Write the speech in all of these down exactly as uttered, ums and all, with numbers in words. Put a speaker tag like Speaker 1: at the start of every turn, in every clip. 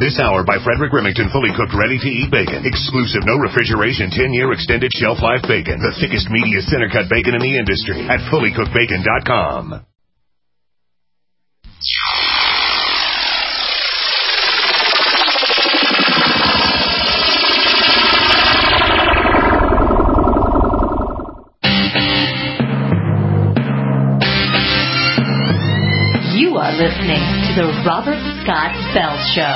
Speaker 1: This hour by Frederick Remington, fully cooked, ready-to-eat bacon. Exclusive, no refrigeration, ten-year extended shelf life bacon. The thickest, meatiest, center-cut bacon in the industry at fully cooked bacon dot com.
Speaker 2: You are listening to the Robert Scott Bell Show.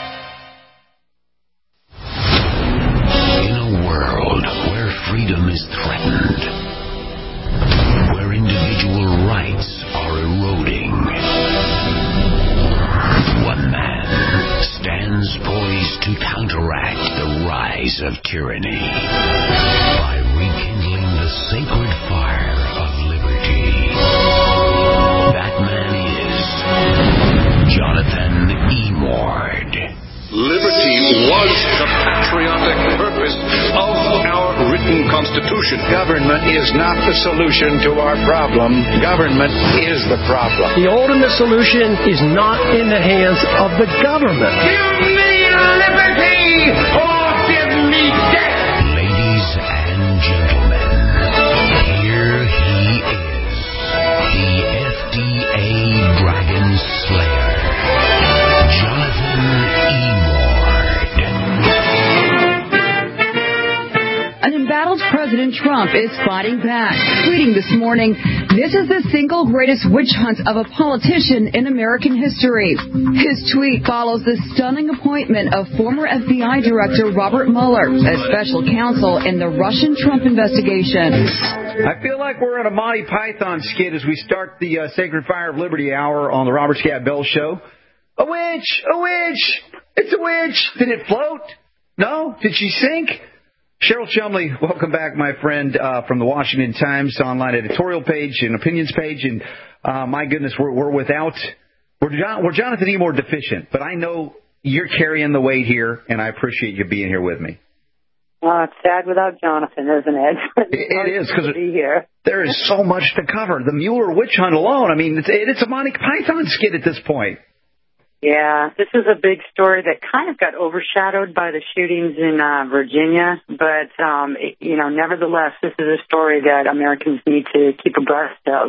Speaker 3: In a world where freedom is threatened, where individual rights are eroding, one man stands poised to counteract the rise of tyranny by rekindling the sacred fire of liberty. That man is Jonathan Emord.
Speaker 4: Liberty was the patriotic purpose of our written Constitution.
Speaker 5: Government is not the solution to our problem. Government is the problem.
Speaker 6: The ultimate solution is not in the hands of the government.
Speaker 7: Give me liberty or give me death.
Speaker 3: Ladies and gentlemen, here he is, the F D A Dragon Slayer, Jonathan Emord.
Speaker 8: An embattled President Trump is fighting back, tweeting this morning, "This is the single greatest witch hunt of a politician in American history." His tweet follows the stunning appointment of former F B I Director Robert Mueller as special counsel in the Russian Trump investigation.
Speaker 9: I feel like we're in a Monty Python skit as we start the uh, Sacred Fire of Liberty hour on the Robert Scott Bell Show. A witch! A witch! It's a witch! Did it float? No? Did she sink? Cheryl Chumley, welcome back, my friend, uh, from the Washington Times online editorial page and opinions page. And uh, my goodness, we're, we're without, we're, John, we're Jonathan Emord deficient, but I know you're carrying the weight here, and I appreciate you being here with me.
Speaker 10: Well, it's sad without Jonathan, isn't it?
Speaker 9: It, it is, because there is so much to cover. The Mueller witch hunt alone, I mean, it's, it's a Monty Python skit at this point.
Speaker 10: Yeah, this is a big story that kind of got overshadowed by the shootings in uh, Virginia. But, um, it, you know, nevertheless, this is a story that Americans need to keep abreast of.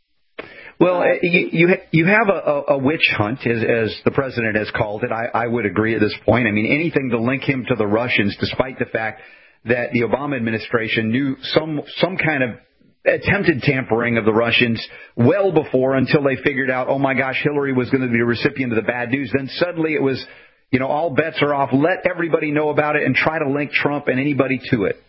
Speaker 9: Well, you you, you have a, a witch hunt, as, as the president has called it. I, I would agree at this point. I mean, anything to link him to the Russians, despite the fact that the Obama administration knew some some kind of attempted tampering of the Russians well before, until they figured out, oh, my gosh, Hillary was going to be a recipient of the bad news. Then suddenly it was, you know, all bets are off. Let everybody know about it and try to link Trump and anybody to it.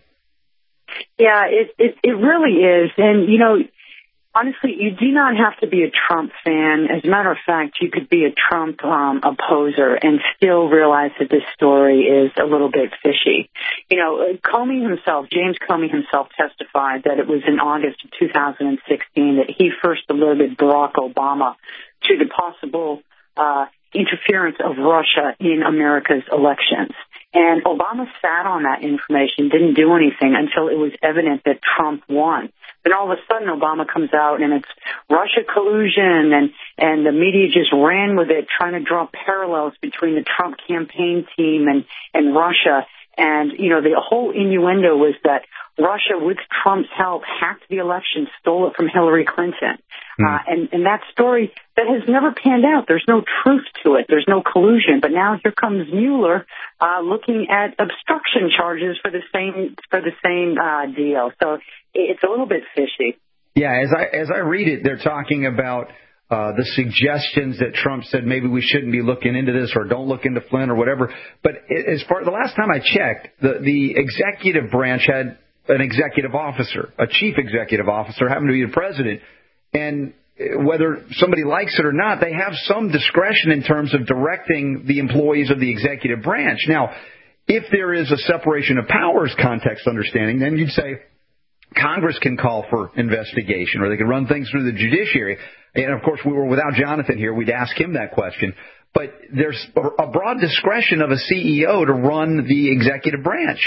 Speaker 10: Yeah, it, it, it really is. And, you know, honestly, you do not have to be a Trump fan. As a matter of fact, you could be a Trump um, opposer and still realize that this story is a little bit fishy. You know, Comey himself, James Comey himself testified that it was in August of two thousand sixteen that he first alerted Barack Obama to the possible uh, interference of Russia in America's elections. And Obama sat on that information, didn't do anything until it was evident that Trump won. Then all of a sudden, Obama comes out and it's Russia collusion, and, and the media just ran with it, trying to draw parallels between the Trump campaign team and, and Russia. And, you know, the whole innuendo was that Russia, with Trump's help, hacked the election, stole it from Hillary Clinton. Mm. Uh, and, and that story that has never panned out. There's no truth to it. There's no collusion. But now here comes Mueller uh, looking at obstruction charges for the same for the same uh, deal. So it's a little bit fishy.
Speaker 9: Yeah, as I as I read it, they're talking about Uh, the suggestions that Trump said maybe we shouldn't be looking into this, or don't look into Flynn or whatever. But as far the last time I checked, the, the executive branch had an executive officer, a chief executive officer, happened to be the president. And whether somebody likes it or not, they have some discretion in terms of directing the employees of the executive branch. Now, if there is a separation of powers context understanding, then you'd say Congress can call for investigation, or they can run things through the judiciary. And, of course, we were without Jonathan here. We'd ask him that question. But there's a broad discretion of a C E O to run the executive branch.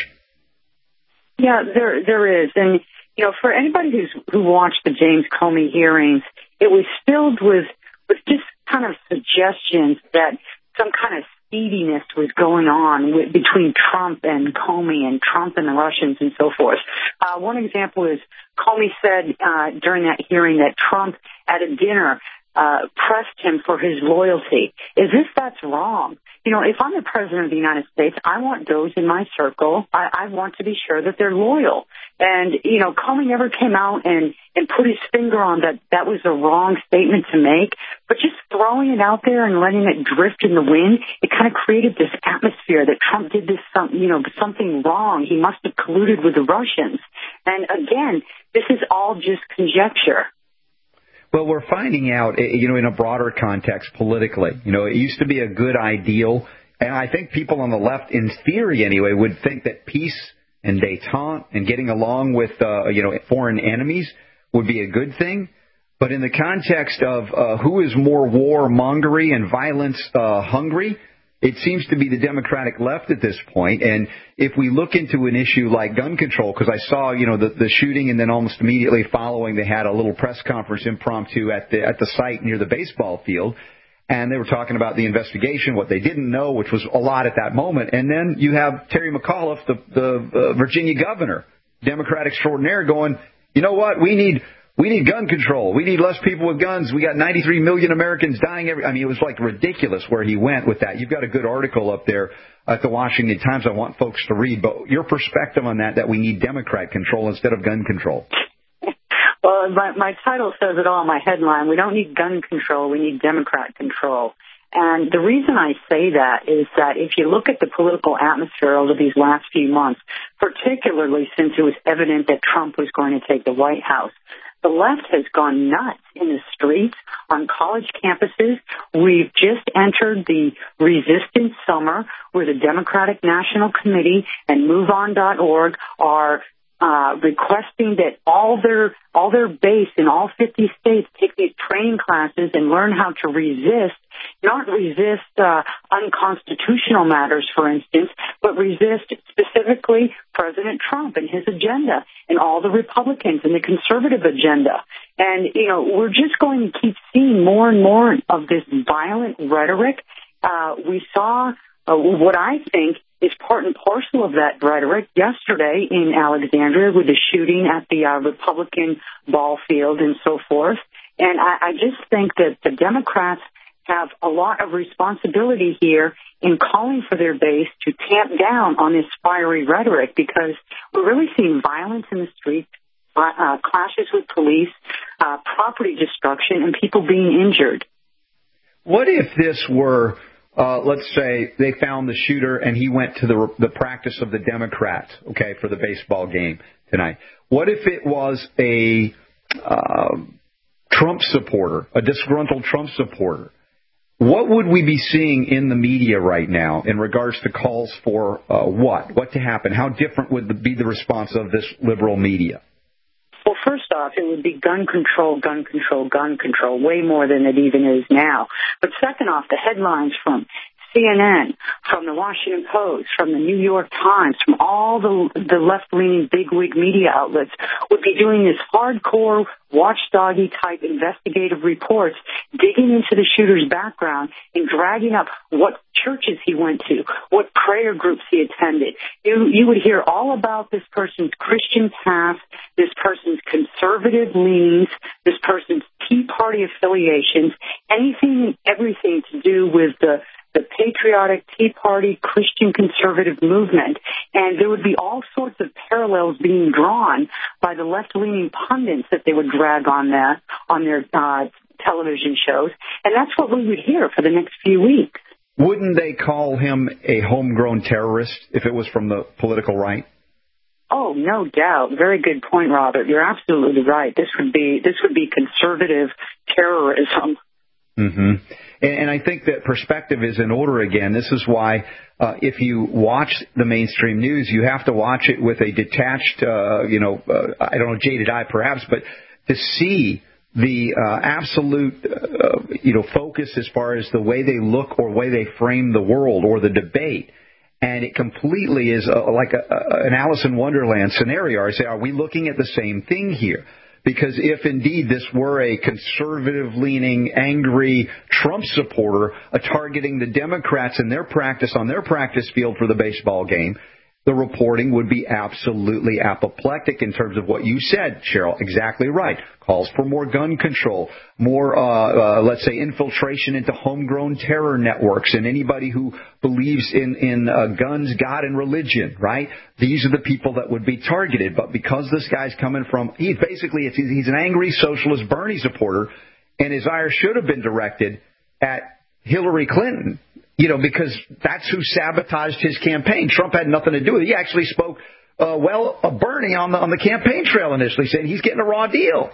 Speaker 10: Yeah, there there is. And, you know, for anybody who's who watched the James Comey hearings, it was filled with, with just kind of suggestions that some kind of seediness was going on with, between Trump and Comey and Trump and the Russians and so forth. Uh, one example is Comey said uh, during that hearing that Trump at a dinner uh, pressed him for his loyalty. As if that's wrong. You know, if I'm the president of the United States, I want those in my circle. I, I want to be sure that they're loyal. And, you know, Comey never came out and, and put his finger on that that was a wrong statement to make. But just throwing it out there and letting it drift in the wind, it kind of created this atmosphere that Trump did this, some, you know, something wrong. He must have colluded with the Russians. And again, this is all just conjecture.
Speaker 9: Well, we're finding out, you know, in a broader context politically. You know, it used to be a good ideal, and I think people on the left, in theory anyway, would think that peace and détente and getting along with, uh, you know, foreign enemies would be a good thing. But in the context of uh, who is more warmongery and violence uh, hungry, it seems to be the Democratic left at this point. And if we look into an issue like gun control, because I saw, you know, the, the shooting and then almost immediately following, they had a little press conference impromptu at the at the site near the baseball field. And they were talking about the investigation, what they didn't know, which was a lot at that moment. And then you have Terry McAuliffe, the, the uh, Virginia governor, Democrat extraordinaire, going, you know what, we need... We need gun control. We need less people with guns. We got ninety-three million Americans dying every. I mean, it was like ridiculous where he went with that. You've got a good article up there at the Washington Times I want folks to read. But your perspective on that, that we need Democrat control instead of gun control.
Speaker 10: Well, my, my title says it all, my headline. We don't need gun control. We need Democrat control. And the reason I say that is that if you look at the political atmosphere over these last few months, particularly since it was evident that Trump was going to take the White House, the left has gone nuts in the streets, on college campuses. We've just entered the resistance summer where the Democratic National Committee and move on dot org are uh, requesting that all their all their base in all fifty states take these training classes and learn how to resist, not resist uh, unconstitutional matters, for instance, but resist specifically President Trump and his agenda and all the Republicans and the conservative agenda. And, you know, we're just going to keep seeing more and more of this violent rhetoric. Uh, we saw uh, what I think is part and parcel of that rhetoric yesterday in Alexandria with the shooting at the uh, Republican ball field and so forth. And I, I just think that the Democrats have a lot of responsibility here in calling for their base to tamp down on this fiery rhetoric, because we're really seeing violence in the streets, uh, clashes with police, uh, property destruction, and people being injured.
Speaker 9: What if this were, uh, let's say, they found the shooter and he went to the the practice of the Democrats, okay, for the baseball game tonight? What if it was a uh, Trump supporter, a disgruntled Trump supporter? What would we be seeing in the media right now in regards to calls for uh, what? What to happen? How different would the, be the response of this liberal media?
Speaker 10: Well, first off, it would be gun control, gun control, gun control, way more than it even is now. But second off, the headlines from C N N, from the Washington Post, from the New York Times, from all the, the left-leaning bigwig media outlets would be doing this hardcore watchdoggy type investigative reports, digging into the shooter's background and dragging up what churches he went to, what prayer groups he attended. You, you would hear all about this person's Christian past, this person's conservative leanings, this person's Tea Party affiliations, anything and everything to do with the the patriotic Tea Party Christian conservative movement. And there would be all sorts of parallels being drawn by the left-leaning pundits that they would drag on that, on their uh, television shows. And that's what we would hear for the next few weeks.
Speaker 9: Wouldn't they call him a homegrown terrorist if it was from the political right?
Speaker 10: Oh, no doubt. Very good point, Robert. You're absolutely right. This would be, this would be conservative terrorism.
Speaker 9: Mm-hmm. And, and I think that perspective is in order again. This is why uh, if you watch the mainstream news, you have to watch it with a detached, uh, you know, uh, I don't know, jaded eye perhaps, but to see the uh, absolute, uh, you know, focus as far as the way they look or way they frame the world or the debate. And it completely is a, like a, a, an Alice in Wonderland scenario. I say, are we looking at the same thing here? Because if indeed this were a conservative-leaning, angry Trump supporter uh, targeting the Democrats in their practice on their practice field for the baseball game, the reporting would be absolutely apoplectic in terms of what you said, Cheryl. Exactly right. Calls for more gun control, more, uh, uh, let's say, infiltration into homegrown terror networks and anybody who believes in, in uh, guns, God, and religion, right? These are the people that would be targeted. But because this guy's coming from, he's basically, it's, he's an angry socialist Bernie supporter, and his ire should have been directed at Hillary Clinton. You know, because that's who sabotaged his campaign. Trump had nothing to do with it. He actually spoke, uh, well, of Bernie on the on the campaign trail initially, saying he's getting a raw deal.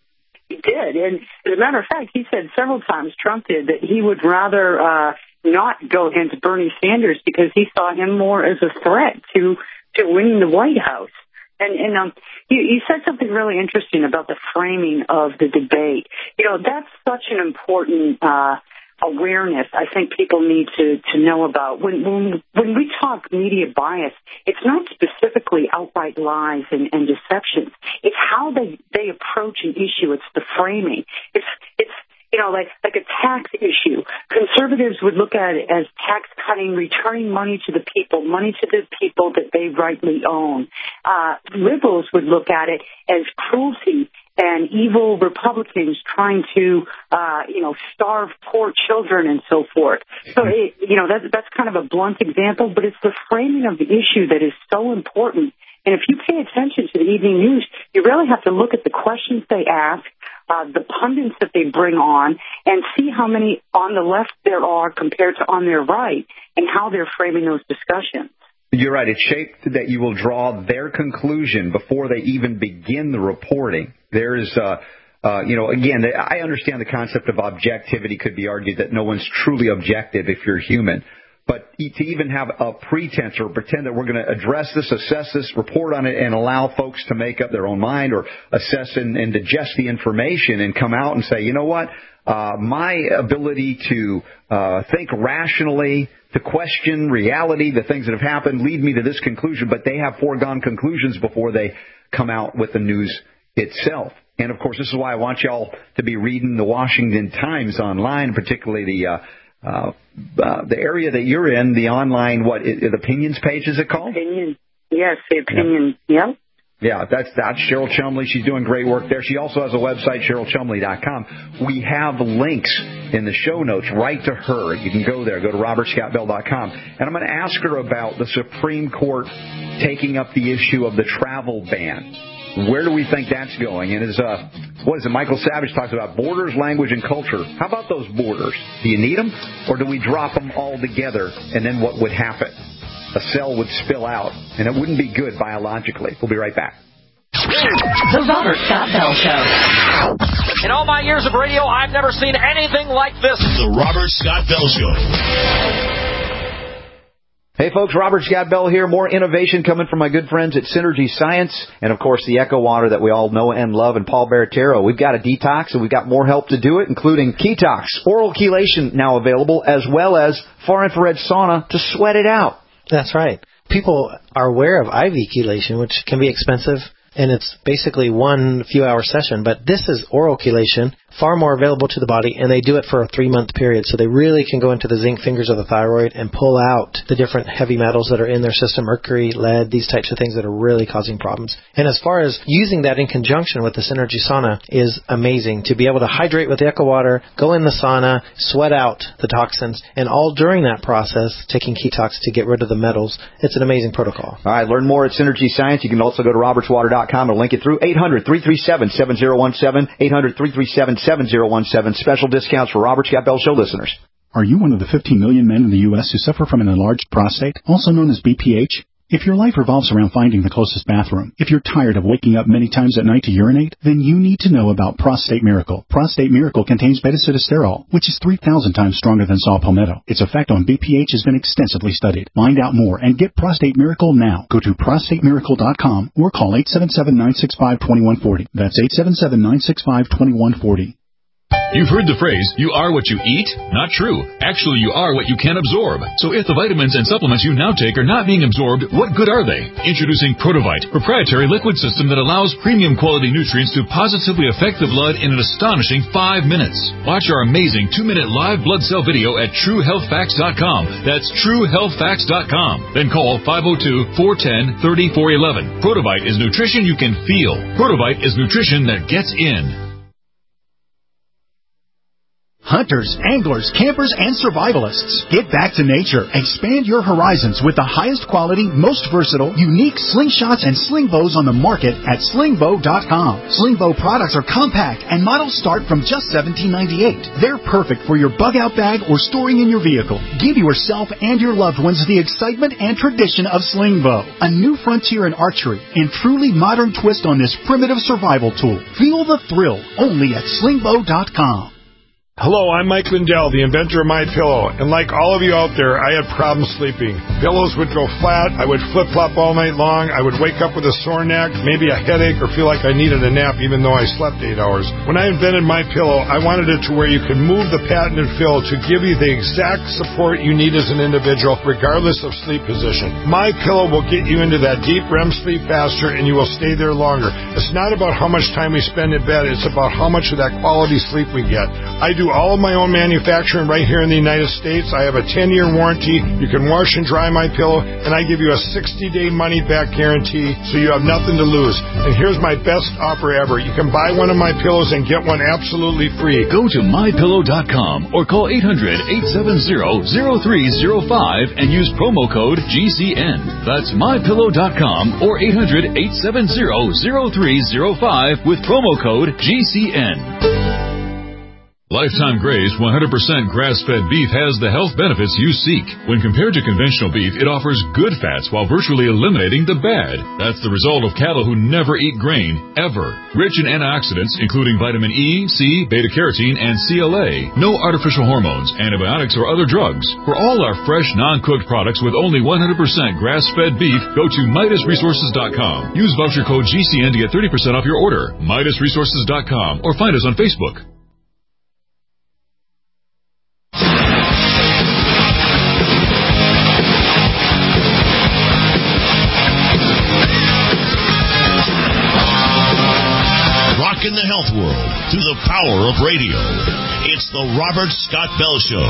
Speaker 10: He did. And as a matter of fact, he said several times, Trump did, that he would rather uh, not go against Bernie Sanders because he saw him more as a threat to, to winning the White House. And, and um, you, you said something really interesting about the framing of the debate. You know, that's such an important uh awareness I think people need to, to know about. When, when when we talk media bias, it's not specifically outright lies and, and deceptions. It's how they, they approach an issue. It's the framing. It's it's you know like like a tax issue. Conservatives would look at it as tax cutting, returning money to the people, money to the people that they rightly own. Uh, liberals would look at it as cruelty and evil Republicans trying to, uh, you know, starve poor children and so forth. So, it, you know, that, that's kind of a blunt example, but it's the framing of the issue that is so important. And if you pay attention to the evening news, you really have to look at the questions they ask, uh, the pundits that they bring on, and see how many on the left there are compared to on their right, and how they're framing those discussions.
Speaker 9: You're right. It's shaped that you will draw their conclusion before they even begin the reporting. There is, uh, uh, you know, again, I understand the concept of objectivity could be argued that no one's truly objective if you're human. But to even have a pretense or pretend that we're going to address this, assess this, report on it, and allow folks to make up their own mind or assess and, and digest the information and come out and say, you know what, uh, my ability to uh, think rationally, to question reality, the things that have happened, lead me to this conclusion, but they have foregone conclusions before they come out with the news itself. And, of course, this is why I want y'all to be reading the Washington Times online, particularly the uh, uh, uh, the area that you're in, the online, what, the opinions page, is it called?
Speaker 10: Opinion. Yes, the opinion. Yeah. Yep.
Speaker 9: Yeah, that's that's Cheryl Chumley. She's doing great work there. She also has a website, cheryl chumley dot com. We have links in the show notes right to her. You can go there. Go to robert scott bell dot com. And I'm going to ask her about the Supreme Court taking up the issue of the travel ban. Where do we think that's going? And as, uh, what is it, Michael Savage talks about borders, language, and culture. How about those borders? Do you need them? Or do we drop them all together, and then what would happen? A cell would spill out, and it wouldn't be good biologically. We'll be right back.
Speaker 2: The Robert Scott Bell Show.
Speaker 11: In all my years of radio, I've never seen anything like this.
Speaker 1: The Robert Scott Bell Show.
Speaker 9: Hey, folks, Robert Scott Bell here. More innovation coming from my good friends at Synergy Science and, of course, the Echo Water that we all know and love, and Paul Baratero. We've got a detox, and we've got more help to do it, including Ketox, oral chelation now available, as well as far-infrared sauna to sweat it out.
Speaker 12: That's right. People are aware of I V chelation, which can be expensive, and it's basically one few-hour session. But this is oral chelation, far more available to the body, and they do it for a three-month period. So they really can go into the zinc fingers of the thyroid and pull out the different heavy metals that are in their system, mercury, lead, these types of things that are really causing problems. And as far as using that in conjunction with the Synergy Sauna is amazing. To be able to hydrate with the Echo Water, go in the sauna, sweat out the toxins, and all during that process, taking Ketox to get rid of the metals. It's an amazing protocol.
Speaker 9: All right, learn more at Synergy Science. You can also go to roberts water dot com and link it through eight hundred, three three seven, seven zero one seven, eight hundred, three three seven, seven zero one seven. Special discounts for Robert Scott Bell Show listeners.
Speaker 13: Are you one of the fifteen million men in the U S who suffer from an enlarged prostate, also known as B P H? If your life revolves around finding the closest bathroom, if you're tired of waking up many times at night to urinate, then you need to know about Prostate Miracle. Prostate Miracle contains beta-sitosterol, which is three thousand times stronger than saw palmetto. Its effect on B P H has been extensively studied. Find out more and get Prostate Miracle now. Go to prostate miracle dot com or call eight seven seven, nine six five, two one four zero. That's eight seven seven, nine six five, two one four zero.
Speaker 14: You've heard the phrase, you are what you eat? Not true. Actually, you are what you can absorb. So if the vitamins and supplements you now take are not being absorbed, what good are they? Introducing Protovite, proprietary liquid system that allows premium quality nutrients to positively affect the blood in an astonishing five minutes. Watch our amazing two-minute live blood cell video at true health facts dot com. That's true health facts dot com. Then call five oh two, four one zero, three four one one. Protovite is nutrition you can feel. Protovite is nutrition that gets in.
Speaker 13: Hunters, anglers, campers, and survivalists. Get back to nature. Expand your horizons with the highest quality, most versatile, unique slingshots and sling bows on the market at sling bow dot com. Sling bow products are compact and models start from just seventeen ninety-eight. They're perfect for your bug-out bag or storing in your vehicle. Give yourself and your loved ones the excitement and tradition of sling bow. A new frontier in archery and truly modern twist on this primitive survival tool. Feel the thrill only at sling bow dot com.
Speaker 15: Hello, I'm Mike Lindell, the inventor of MyPillow, and like all of you out there, I had problems sleeping. Pillows would go flat, I would flip-flop all night long, I would wake up with a sore neck, maybe a headache, or feel like I needed a nap even though I slept eight hours. When I invented MyPillow, I wanted it to where you could move the patented fill to give you the exact support you need as an individual, regardless of sleep position. MyPillow will get you into that deep R E M sleep faster, and you will stay there longer. It's not about how much time we spend in bed, it's about how much of that quality sleep we get. I do all of my own manufacturing right here in the United States. I have a ten-year warranty. You can wash and dry my pillow, and I give you a sixty-day money-back guarantee, so you have nothing to lose. And here's my best offer ever. You can buy one of my pillows and get one absolutely free.
Speaker 14: Go to my pillow dot com or call eight hundred, eight seven zero, zero three zero five and use promo code G C N. That's my pillow dot com or eight hundred, eight seven zero, zero three zero five with promo code G C N. Lifetime Graze one hundred percent grass-fed beef has the health benefits you seek. When compared to conventional beef, it offers good fats while virtually eliminating the bad. That's the result of cattle who never eat grain, ever. Rich in antioxidants, including vitamin E, C, beta-carotene, and C L A. No artificial hormones, antibiotics, or other drugs. For all our fresh, non-cooked products with only one hundred percent grass-fed beef, go to Midas Resources dot com. Use voucher code G C N to get thirty percent off your order. Midas Resources dot com or find us on Facebook.
Speaker 3: In the health world through the power of radio. It's the Robert Scott Bell Show.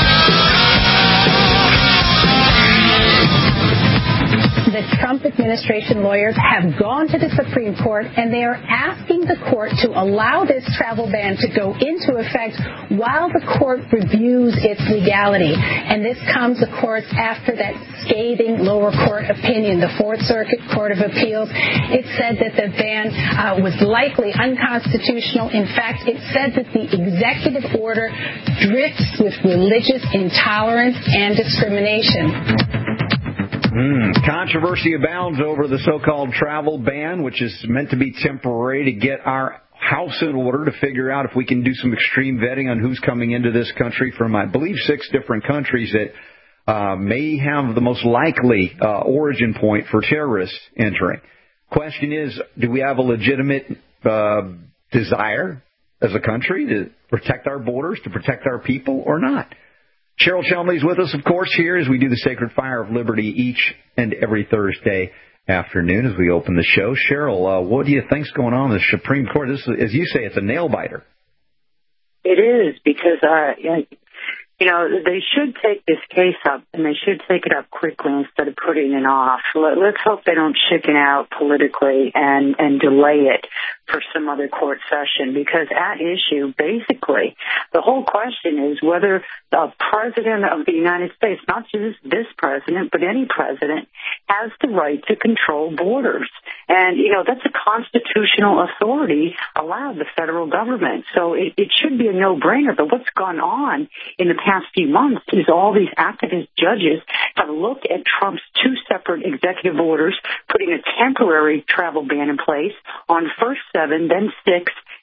Speaker 16: The Trump administration lawyers have gone to the Supreme Court, and they are asking the court to allow this travel ban to go into effect while the court reviews its legality. And this comes, of course, after that scathing lower court opinion, the Fourth Circuit Court of Appeals. It said that the ban uh, was likely unconstitutional. In fact, it said that the executive order drifts with religious intolerance and discrimination.
Speaker 9: Mm, controversy abounds over the so-called travel ban, which is meant to be temporary to get our house in order to figure out if we can do some extreme vetting on who's coming into this country from, I believe, six different countries that uh, may have the most likely uh, origin point for terrorists entering. Question is, do we have a legitimate uh, desire as a country to protect our borders, to protect our people, or not? Cheryl Chelmley is with us, of course, here as we do the Sacred Fire of Liberty each and every Thursday afternoon as we open the show. Cheryl, uh, what do you think's going on in the Supreme Court? This, as you say, it's a nail-biter.
Speaker 10: It is, because, uh, you know, they should take this case up, and they should take it up quickly instead of putting it off. Let's hope they don't chicken out politically and, and delay it for some other court session, because at issue, basically, the whole question is whether the president of the United States, not just this president, but any president, has the right to control borders. And, you know, that's a constitutional authority allowed the federal government. So it, it should be a no-brainer. But what's gone on in the past few months is all these activist judges have looked at Trump's two separate executive orders, putting a temporary travel ban in place on first seven, then six,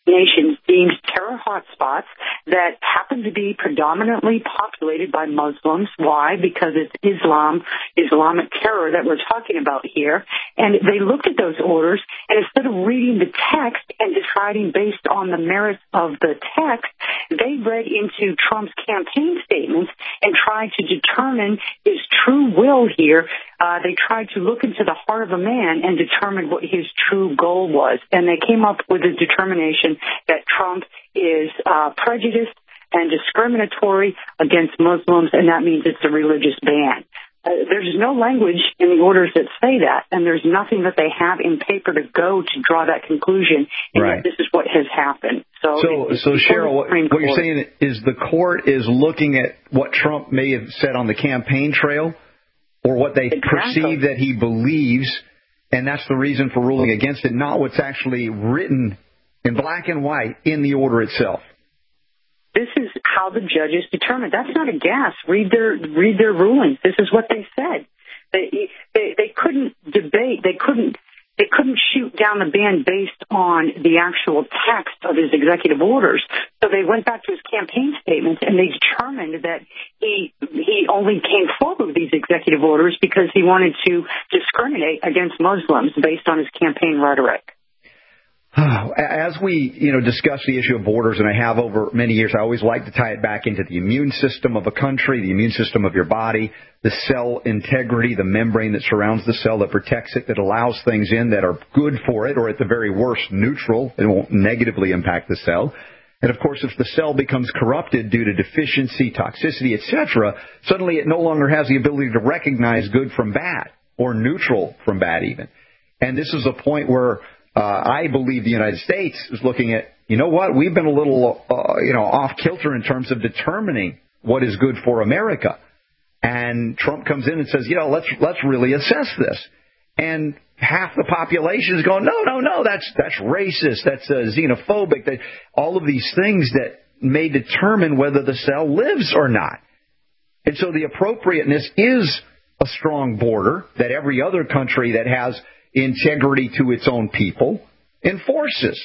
Speaker 10: nations deemed terror hotspots that happen to be predominantly populated by Muslims. Why? Because it's Islam, Islamic terror that we're talking about here. And they looked at those orders, and instead of reading the text and deciding based on the merits of the text, they read into Trump's campaign statements and tried to determine his true will here. Uh, they tried to look into the heart of a man and determine what his true goal was. And they came up with a determination that Trump is uh, prejudiced and discriminatory against Muslims, and that means it's a religious ban. Uh, there's no language in the orders that say that, and there's nothing that they have in paper to go to draw that conclusion, and
Speaker 9: right.
Speaker 10: yet this is what has happened. So,
Speaker 9: so,
Speaker 10: it,
Speaker 9: so Cheryl, what, what you're saying is the court is looking at what Trump may have said on the campaign trail, or what they exactly. perceive that he believes, and that's the reason for ruling against it, not what's actually written in black and white in the order itself.
Speaker 10: This is how the judges determined. That's not a guess. Read their read their rulings. This is what they said. They they, they couldn't debate. They couldn't they couldn't shoot down the ban based on the actual text of his executive orders. So they went back to his campaign statements and they determined that he he only came forward with these executive orders because he wanted to discriminate against Muslims based on his campaign rhetoric.
Speaker 9: As we, you know, discuss the issue of borders, and I have over many years, I always like to tie it back into the immune system of a country, the immune system of your body, the cell integrity, the membrane that surrounds the cell that protects it, that allows things in that are good for it, or at the very worst, neutral. It won't negatively impact the cell. And, of course, if the cell becomes corrupted due to deficiency, toxicity, et cetera, suddenly it no longer has the ability to recognize good from bad, or neutral from bad even. And this is a point where Uh, I believe the United States is looking at, you know what, we've been a little, uh, you know, off kilter in terms of determining what is good for America. And Trump comes in and says, you know, let's let's really assess this. And half the population is going, no, no, no, that's that's racist, that's uh, xenophobic, that, all of these things that may determine whether the cell lives or not. And so the appropriateness is a strong border that every other country that has integrity to its own people enforces.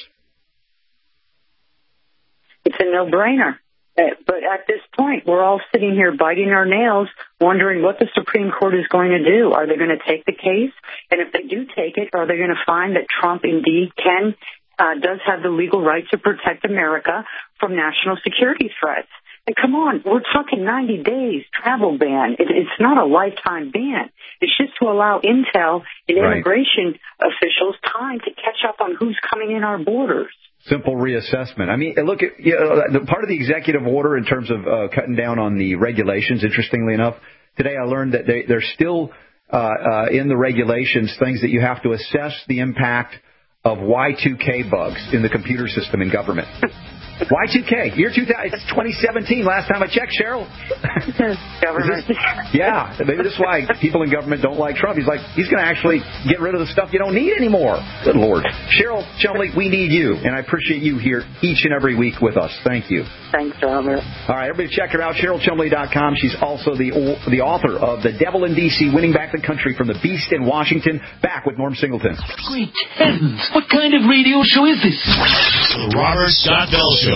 Speaker 10: It's a no-brainer. But at this point, we're all sitting here biting our nails, wondering what the Supreme Court is going to do. Are they going to take the case? And if they do take it, are they going to find that Trump indeed can, uh, does have the legal right to protect America from national security threats? And come on, we're talking ninety days travel ban. It, it's not a lifetime ban. It's just to allow intel and immigration right. officials time to catch up on who's coming in our borders.
Speaker 9: Simple reassessment. I mean, look at, you know, the part of the executive order in terms of uh, cutting down on the regulations. Interestingly enough, today I learned that they, there's still uh, uh, in the regulations things that you have to assess the impact of Y two K bugs in the computer system in government. Y two K, year two thousand, it's twenty seventeen, last time I checked, Cheryl.
Speaker 10: Government.
Speaker 9: This, yeah, maybe this is why people in government don't like Trump. He's like, he's going to actually get rid of the stuff you don't need anymore. Good Lord. Cheryl Chumley, we need you, and I appreciate you here each and every week with us. Thank you.
Speaker 10: Thanks, Robert.
Speaker 9: All right, everybody check her out, Cheryl Chumley dot com. She's also the the author of The Devil in D C, Winning Back the Country from the Beast in Washington. Back with Norm Singleton.
Speaker 3: Great heavens, what kind of radio show is this? The Robert Scott Bell Show.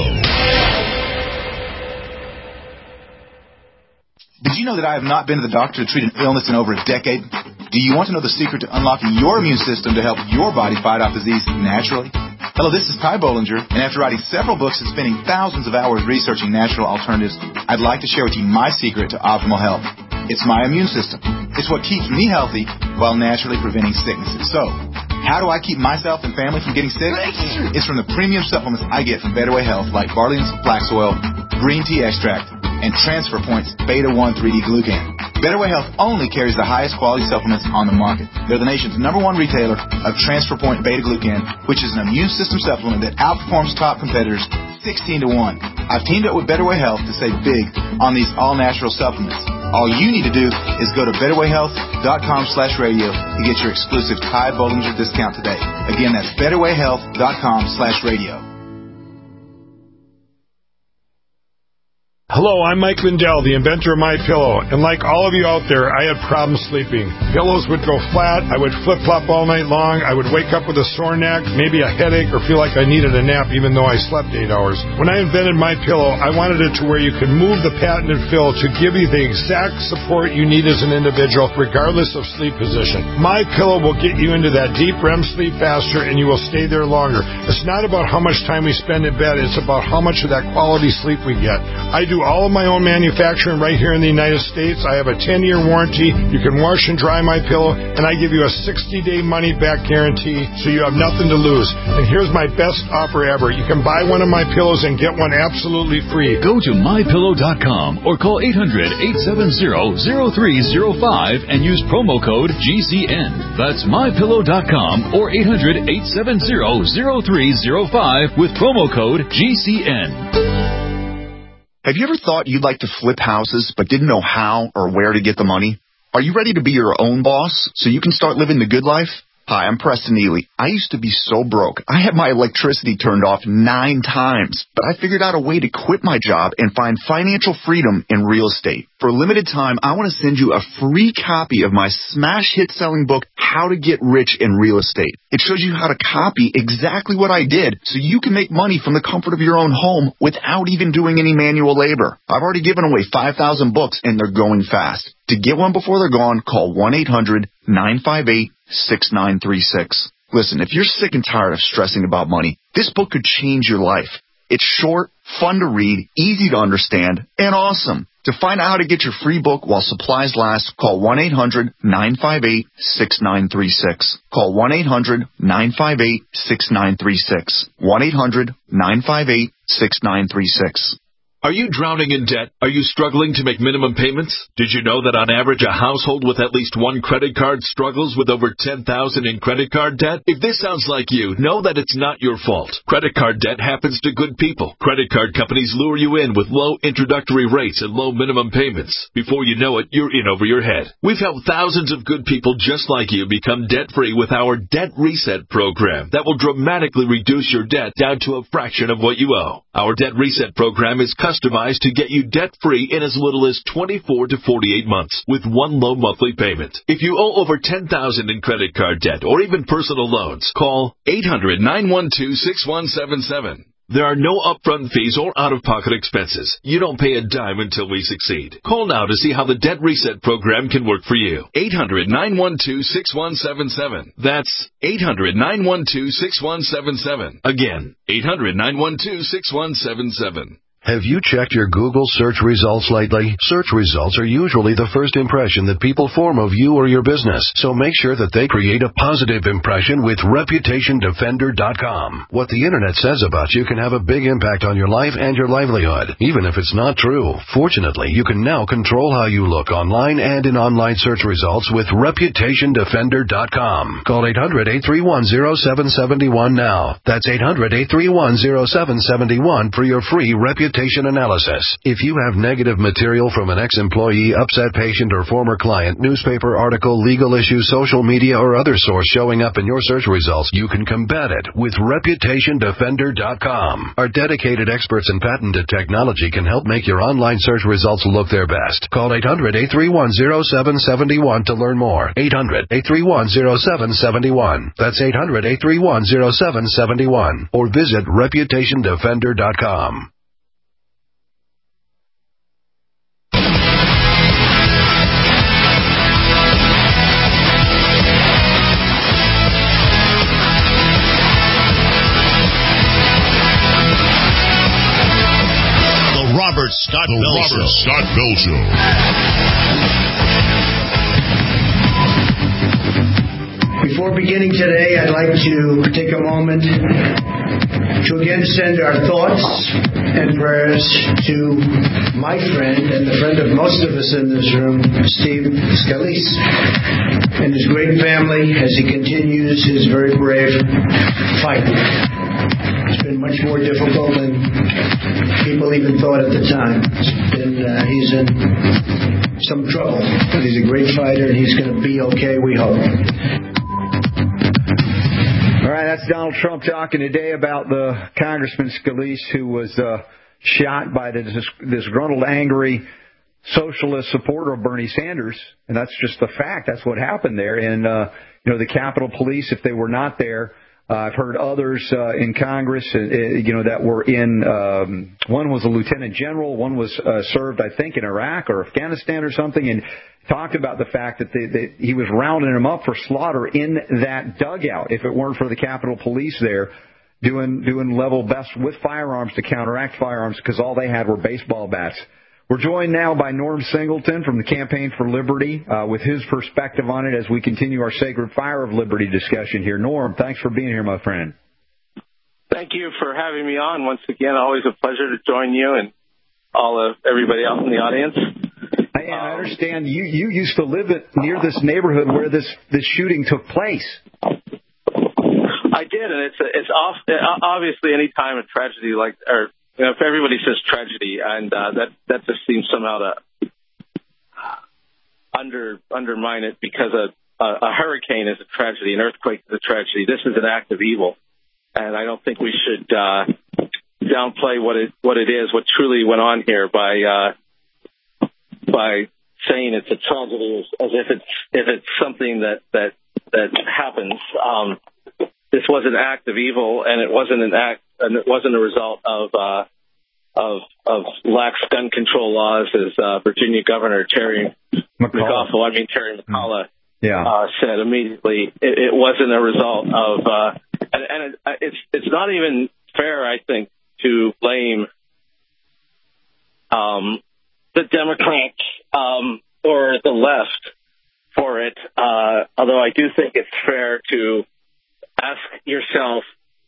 Speaker 17: Did you know that I have not been to the doctor to treat an illness in over a decade? Do you want to know the secret to unlocking your immune system to help your body fight off disease naturally? Hello, this is Ty Bollinger, and after writing several books and spending thousands of hours researching natural alternatives, I'd like to share with you my secret to optimal health. It's my immune system. It's what keeps me healthy while naturally preventing sicknesses. So, how do I keep myself and family from getting sick? It's from the premium supplements I get from Better Way Health, like Barley and Flax Oil, Green Tea Extract, and Transfer Points Beta one three D Glucan. Better Way Health only carries the highest quality supplements on the market. They're the nation's number one retailer of Transfer Point Beta Glucan, which is an immune system supplement that outperforms top competitors sixteen to one. I've teamed up with Better Way Health to save big on these all-natural supplements. All you need to do is go to betterwayhealth.com slash radio to get your exclusive Ty Bollinger discount today. Again, that's betterwayhealth.com slash radio.
Speaker 15: Hello, I'm Mike Lindell, the inventor of My Pillow, and like all of you out there, I had problems sleeping. Pillows would go flat, I would flip-flop all night long, I would wake up with a sore neck, maybe a headache, or feel like I needed a nap even though I slept eight hours. When I invented My Pillow, I wanted it to where you could move the patented fill to give you the exact support you need as an individual, regardless of sleep position. My Pillow will get you into that deep R E M sleep faster, and you will stay there longer. It's not about how much time we spend in bed, it's about how much of that quality sleep we get. I do all of my own manufacturing right here in the United States. I have a ten-year warranty. You can wash and dry My Pillow, and I give you a sixty-day money-back guarantee, so you have nothing to lose. And here's my best offer ever. You can buy one of my pillows and get one absolutely free.
Speaker 14: Go to my pillow dot com or call eight hundred, eight seven zero, zero three zero five and use promo code G C N. That's my pillow dot com or eight hundred, eight seven zero, zero three zero five with promo code G C N.
Speaker 18: Have you ever thought you'd like to flip houses but didn't know how or where to get the money? Are you ready to be your own boss so you can start living the good life? Hi, I'm Preston Ely. I used to be so broke. I had my electricity turned off nine times, but I figured out a way to quit my job and find financial freedom in real estate. For a limited time, I want to send you a free copy of my smash hit selling book, How to Get Rich in Real Estate. It shows you how to copy exactly what I did so you can make money from the comfort of your own home without even doing any manual labor. I've already given away five thousand books and they're going fast. To get one before they're gone, call one eight hundred, nine five eight, six nine three six. Listen, if you're sick and tired of stressing about money, this book could change your life. It's short, fun to read, easy to understand, and awesome. To find out how to get your free book while supplies last, call one eight hundred, nine five eight, six nine three six. Call one eight hundred, nine five eight, six nine three six. one eight hundred, nine five eight, six nine three six.
Speaker 19: Are you drowning in debt? Are you struggling to make minimum payments? Did you know that on average a household with at least one credit card struggles with over ten thousand dollars in credit card debt? If this sounds like you, know that it's not your fault. Credit card debt happens to good people. Credit card companies lure you in with low introductory rates and low minimum payments. Before you know it, you're in over your head. We've helped thousands of good people just like you become debt-free with our Debt Reset program that will dramatically reduce your debt down to a fraction of what you owe. Our Debt Reset program is customized to get you debt-free in as little as twenty-four to forty-eight months with one low monthly payment. If you owe over ten thousand dollars in credit card debt or even personal loans, call eight hundred, nine one two, six one seven seven. There are no upfront fees or out-of-pocket expenses. You don't pay a dime until we succeed. Call now to see how the Debt Reset program can work for you. eight hundred, nine one two, six one seven seven. That's eight hundred, nine one two, six one seven seven. Again, eight hundred, nine one two, six one seven seven.
Speaker 20: Have you checked your Google search results lately? Search results are usually the first impression that people form of you or your business, so make sure that they create a positive impression with reputation defender dot com. What the internet says about you can have a big impact on your life and your livelihood, even if it's not true. Fortunately, you can now control how you look online and in online search results with reputation defender dot com. Call eight hundred, eight three one, zero seven seven one now. That's eight hundred, eight three one, zero seven seven one for your free reputation analysis. If you have negative material from an ex-employee, upset patient, or former client, newspaper article, legal issue, social media, or other source showing up in your search results, you can combat it with reputation defender dot com. Our dedicated experts in patented technology can help make your online search results look their best. Call eight hundred, eight three one, zero seven seven one to learn more. eight hundred, eight three one, zero seven seven one. That's eight hundred, eight three one, zero seven seven one. Or visit reputation defender dot com.
Speaker 3: Robert Scott the Bell Robert Show. Scott Bell Show.
Speaker 21: Before beginning today, I'd like to take a moment to again send our thoughts and prayers to my friend and the friend of most of us in this room, Steve Scalise, and his great family as he continues his very brave fight. It's been much more difficult than people even thought at the time. It's been, uh, he's in some trouble, but he's a great fighter, and he's going to be okay, we hope.
Speaker 9: All right, that's Donald Trump talking today about the Congressman Scalise, who was uh, shot by this disgruntled, angry socialist supporter of Bernie Sanders, and that's just the fact. That's what happened there. And, uh, you know, the Capitol Police, if they were not there, uh, I've heard others uh, in Congress, uh, you know, that were in, um, one was a lieutenant general, one was uh, served, I think, in Iraq or Afghanistan or something, and talked about the fact that, they, that he was rounding them up for slaughter in that dugout. If it weren't for the Capitol Police there doing doing level best with firearms to counteract firearms, because all they had were baseball bats. We're joined now by Norm Singleton from the Campaign for Liberty uh, with his perspective on it as we continue our Sacred Fire of Liberty discussion here. Norm, thanks for being here, my friend.
Speaker 4: Thank you for having me on. Once again, always a pleasure to join you and all of everybody else in the audience.
Speaker 9: And I understand you, you used to live at, near this neighborhood where this, this shooting took place.
Speaker 4: I did, and it's it's off, obviously any time a tragedy like, or you know, if everybody says tragedy, and uh, that that just seems somehow to under undermine it, because a, a a hurricane is a tragedy, an earthquake is a tragedy. This is an act of evil, and I don't think we should uh, downplay what it what it is, what truly went on here by uh, by saying it's a tragedy as if it's if it's something that that that happens. Um, this was an act of evil, and it wasn't an act, and it wasn't a result of uh, of of lax gun control laws, as uh, Virginia Governor Terry McAuliffe, I mean Terry McAuliffe,
Speaker 9: yeah.
Speaker 4: uh, said immediately. It, it wasn't a result of, uh, and, and it, it's it's not even fair, I think, to blame um, the Democrats um, or the left for it. Uh, although I do think it's fair to ask yourself,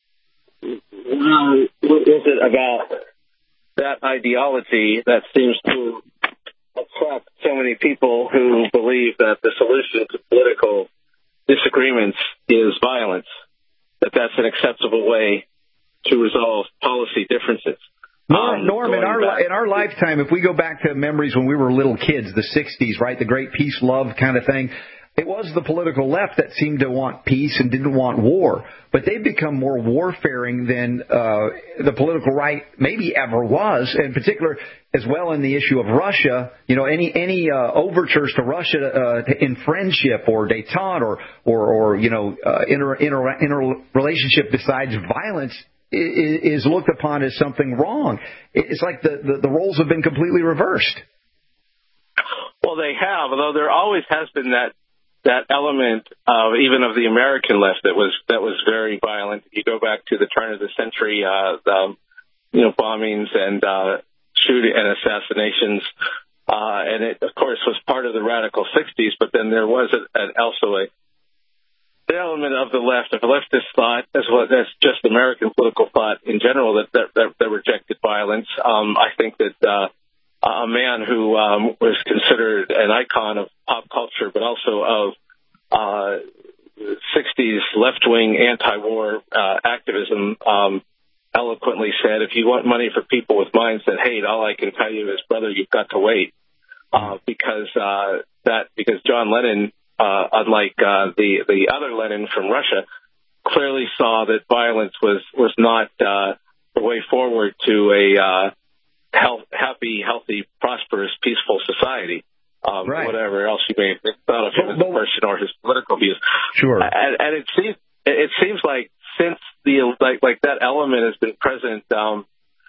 Speaker 4: what is it about that ideology that seems to attract so many people who believe that the solution to political disagreements is violence, that that's an acceptable way to resolve policy differences?
Speaker 9: Norm,
Speaker 4: um,
Speaker 9: Norm in our
Speaker 4: back.
Speaker 9: in our lifetime, if we go back to memories when we were little kids, the sixties, right, the great peace, love kind of thing, it was the political left that seemed to want peace and didn't want war. But they've become more warfaring than uh, the political right maybe ever was, in particular as well in the issue of Russia. You know, any any uh, overtures to Russia uh, in friendship or détente or, or, or you know, uh, inter, inter, inter relationship besides violence is, is looked upon as something wrong. It's like the, the, the roles have been completely reversed.
Speaker 4: Well, they have, although there always has been that that element of even of the American left that was that was very violent. You go back to the turn of the century, uh, the, you know, bombings and uh, shooting and assassinations, uh, and it of course was part of the radical sixties. But then there was a, an also a the element of the left, of leftist thought, as well as just American political thought in general, that that, that, that rejected violence. Um, I think that. Uh, A man who um, was considered an icon of pop culture, but also of uh, sixties left-wing anti-war uh, activism, um, eloquently said, if you want money for people with minds that hate, all I can tell you is, brother, you've got to wait. Uh, because uh, that because John Lennon, uh, unlike uh, the, the other Lenin from Russia, clearly saw that violence was, was not uh, the way forward to a uh, Health, happy, healthy, prosperous, peaceful society, um, right. Whatever else you may have thought of him as a person or his political views.
Speaker 9: Sure.
Speaker 4: And, and it seems it seems like since the like like that element has been present um,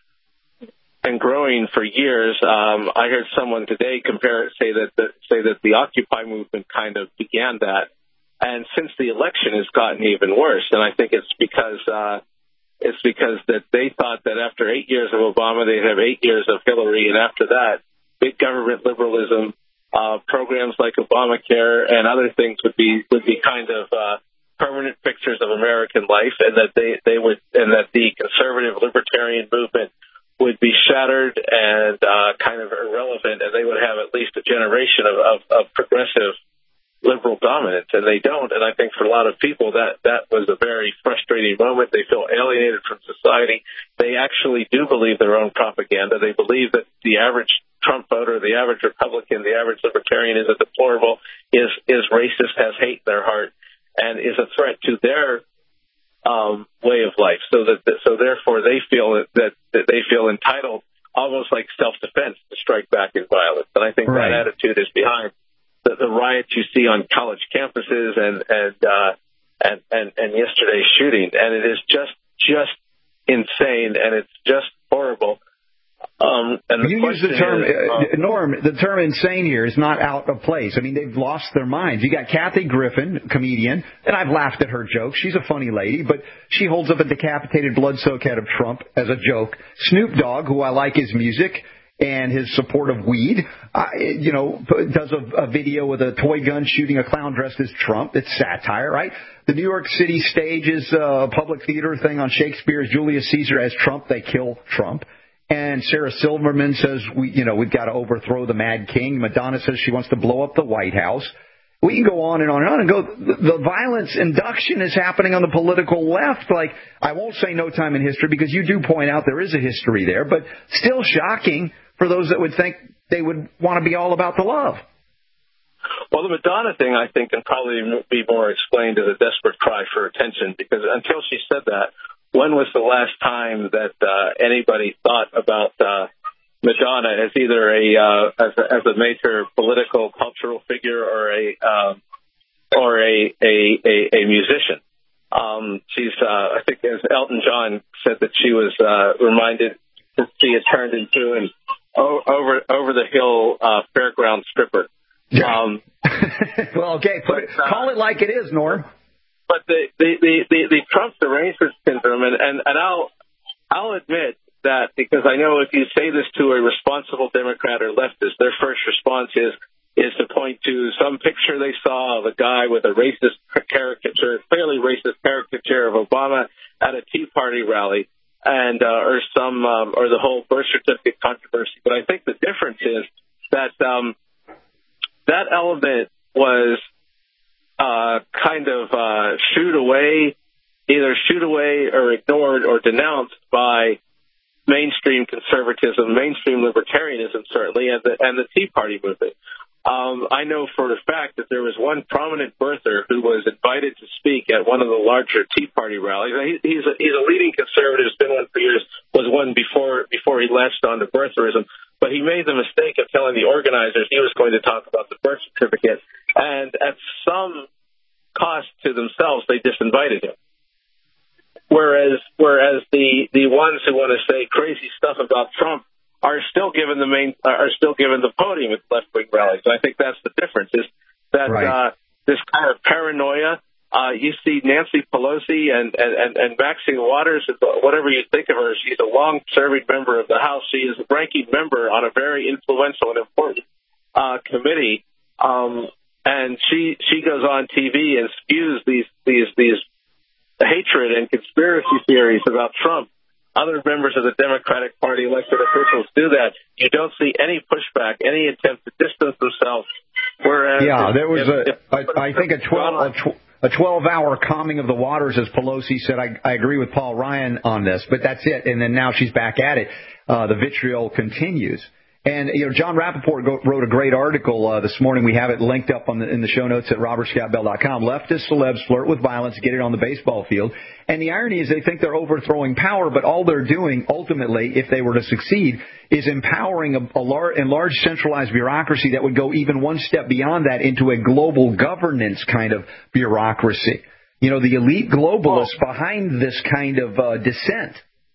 Speaker 4: and growing for years. Um, I heard someone today compare it, say that the, say that the Occupy movement kind of began that, and since the election has gotten even worse. And I think it's because. Uh, It's because that they thought that after eight years of Obama, they'd have eight years of Hillary, and after that, big government liberalism, uh, programs like Obamacare and other things would be would be kind of uh, permanent fixtures of American life, and that they, they would and that the conservative libertarian movement would be shattered and uh, kind of irrelevant, and they would have at least a generation of, of, of progressive liberal dominance, and they don't. And I think for a lot of people that that was a very frustrating moment. They feel alienated from society. They actually do believe their own propaganda. They believe that the average Trump voter, the average Republican, the average libertarian is a deplorable, is is racist, has hate in their heart, and is a threat to their um, way of life. So that so therefore they feel that, that, that they feel entitled almost like self-defense to strike back in violence. And I think
Speaker 9: right.
Speaker 4: that attitude is behind the, the riots you see on college campuses and and, uh, and and and yesterday's shooting. And it is just just insane, and it's just horrible. Um, and the
Speaker 9: you use the term,
Speaker 4: is, uh,
Speaker 9: Norm, the term insane here is not out of place. I mean, they've lost their minds. You got Kathy Griffin, comedian, and I've laughed at her jokes. She's a funny lady, but she holds up a decapitated blood-soaked head of Trump as a joke. Snoop Dogg, who I like his music and his support of weed, uh, you know, does a, a video with a toy gun shooting a clown dressed as Trump. It's satire, right? The New York City stages a public theater thing on Shakespeare's Julius Caesar as Trump. They kill Trump. And Sarah Silverman says, we, you know, we've got to overthrow the Mad King. Madonna says she wants to blow up the White House. We can go on and on and on and go. The, the violence induction is happening on the political left. Like, I won't say no time in history because you do point out there is a history there, but still shocking for those that would think they would want to be all about the love.
Speaker 4: Well, the Madonna thing, I think, can probably be more explained as a desperate cry for attention, because until she said that, when was the last time that uh, anybody thought about uh, Madonna as either a, uh, as a as a major political cultural figure or a uh, or a a, a, a musician? Um, she's uh, I think, as Elton John said, that she was uh, reminded that she had turned into an o- over over the hill uh, fairground stripper. Um,
Speaker 9: well, okay, put it, call it like it is, Norm.
Speaker 4: But the the, the, the, the Trump derangement syndrome, and, and, and I'll I'll admit that, because I know if you say this to a responsible Democrat or leftist, their first response is is to point to some picture they saw of a guy with a racist caricature, clearly racist caricature of Obama at a Tea Party rally, and uh, or some um, or the whole birth certificate controversy. But I think the difference is that um, that element was Uh, kind of uh, shooed away, either shooed away or ignored or denounced by mainstream conservatism, mainstream libertarianism, certainly, and the, and the Tea Party movement. Um, I know for a fact that there was one prominent birther who was invited to speak at one of the larger Tea Party rallies. He, he's, a, he's a leading conservative, has been one for years, was one before before he latched on to birtherism. But he made the mistake of telling the organizers he was going to talk about the birth certificate. And at some cost to themselves, they disinvited him. Whereas whereas the, the ones who want to say crazy stuff about Trump are still given the main are still given the podium at left-wing rallies. And I think that's the difference, is that right. uh, this kind of paranoia. Uh, you see Nancy Pelosi and, and, and, and Maxine Waters, whatever you think of her, she's a long-serving member of the House. She is a ranking member on a very influential and important uh, committee. Um, and she she goes on T V and spews these, these, these hatred and conspiracy theories about Trump. Other members of the Democratic Party, elected officials, do that. You don't see any pushback, any attempt to distance themselves. Whereas,
Speaker 9: yeah, there was
Speaker 4: if,
Speaker 9: a, if, a I think a twelve. A tw- A twelve-hour calming of the waters, as Pelosi said. I, I agree with Paul Ryan on this, but that's it. And then now she's back at it. Uh, the vitriol continues. And, you know, John Rappaport go, wrote a great article uh, this morning. We have it linked up on the, in the show notes at robert scott bell dot com. Leftist celebs flirt with violence, get it on the baseball field. And the irony is they think they're overthrowing power, but all they're doing, ultimately, if they were to succeed, is empowering a, a large, a large centralized bureaucracy that would go even one step beyond that into a global governance kind of bureaucracy. You know, the elite globalists oh. behind this kind of uh, dissent.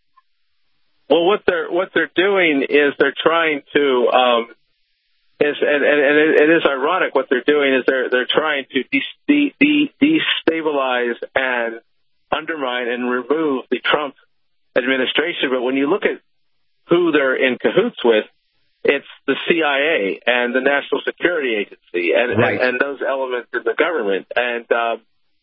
Speaker 4: Well, what they're what they're doing is they're trying to um, is and, and, and it is ironic. What they're doing is they're they're trying to de- de- destabilize and undermine and remove the Trump administration. But when you look at who they're in cahoots with, it's the C I A and the National Security Agency and
Speaker 9: right.
Speaker 4: and, and those elements in the government. And um,